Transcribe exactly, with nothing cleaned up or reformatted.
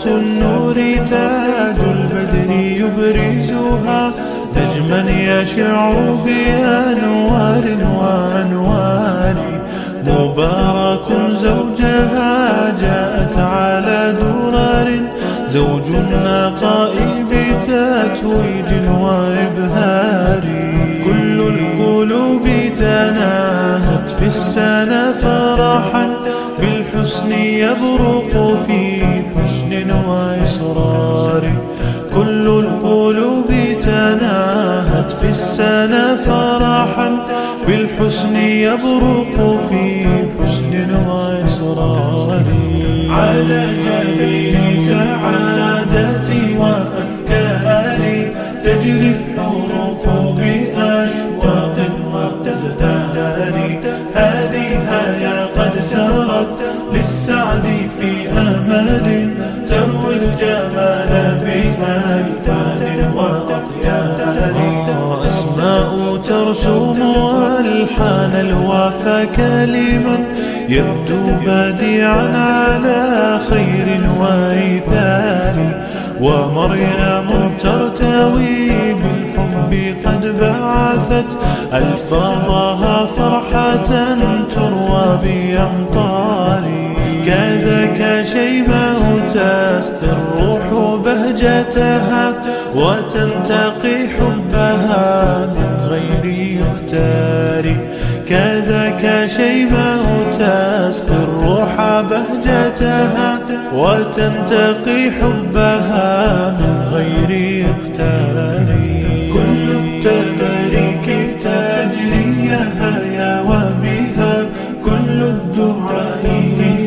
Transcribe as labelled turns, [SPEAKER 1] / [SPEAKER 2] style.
[SPEAKER 1] النور تاج البدر يبرزها نجما يشع بأنوار وأنوار مبارك زوجها جاءت على درر زوج النقاء بتتويج وإبهار كل القلوب تناهت في السنة فرحا بالحسن يبرق في حسن وإصرار كل القلوب تناهت في السنة فرحا بالحسن يبرق في حسن وإصرار على جبين سعادتي وأفكاري تجري الحروف بأشواق وتزدهر هذه هيا قد سرت للسعد في أمل تروي الجمال بألحان وأطيار أسماء ترسم ألحان الوفا كلما يبدو بديعا على خير وإيثار ومريم ترتوي بالحب قد بعثت ألفاظها فرحة تروى بأمطار كذاك شيماء تسقي الروح بهجتها وتنتقي حبها من غير يختار كذاك شيماء تسقي الروح بهجتها وتنتقي حبها من غير يختار كل التباريك تجري يا وبها كل الدعاء